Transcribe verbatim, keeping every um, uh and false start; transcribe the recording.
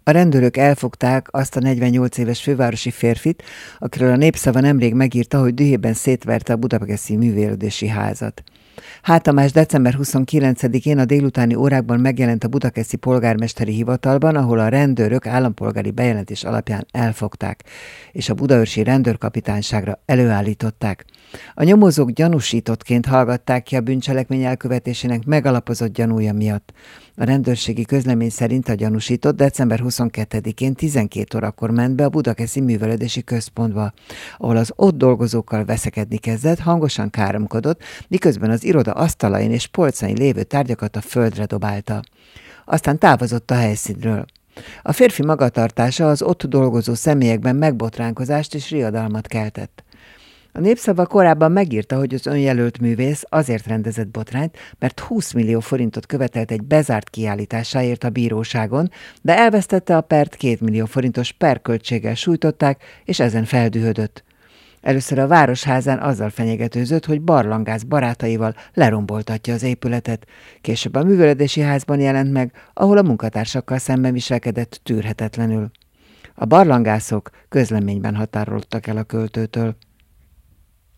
A rendőrök elfogták azt a negyvennyolc éves fővárosi férfit, akiről a Népszava nemrég megírta, hogy dühében szétverte a budapesti művelődési házat. Hát Tamás december huszonkilencedikén a délutáni órákban megjelent a budapesti polgármesteri hivatalban, ahol a rendőrök állampolgári bejelentés alapján elfogták, és a budaörsi rendőrkapitányságra előállították. A nyomozók gyanúsítottként hallgatták ki a bűncselekmény elkövetésének megalapozott gyanúja miatt. A rendőrségi közlemény szerint a gyanúsított december huszonkettedikén tizenkét órakor ment be a budapesti művelődési központba, ahol az ott dolgozókkal veszekedni kezdett, hangosan káromkodott, miközben az iroda asztalain és polcain lévő tárgyakat a földre dobálta. Aztán távozott a helyszínről. A férfi magatartása az ott dolgozó személyekben megbotránkozást és riadalmat keltett. A Népszava korábban megírta, hogy az önjelölt művész azért rendezett botrányt, mert húsz millió forintot követelt egy bezárt kiállításáért a bíróságon, de elvesztette a pert, két millió forintos perköltséggel sújtották, és ezen feldühödött. Először a Városházán azzal fenyegetőzött, hogy barlangász barátaival leromboltatja az épületet. Később a művelődési házban jelent meg, ahol a munkatársakkal szemben viselkedett tűrhetetlenül. A barlangászok közleményben határoltak el a költőtől.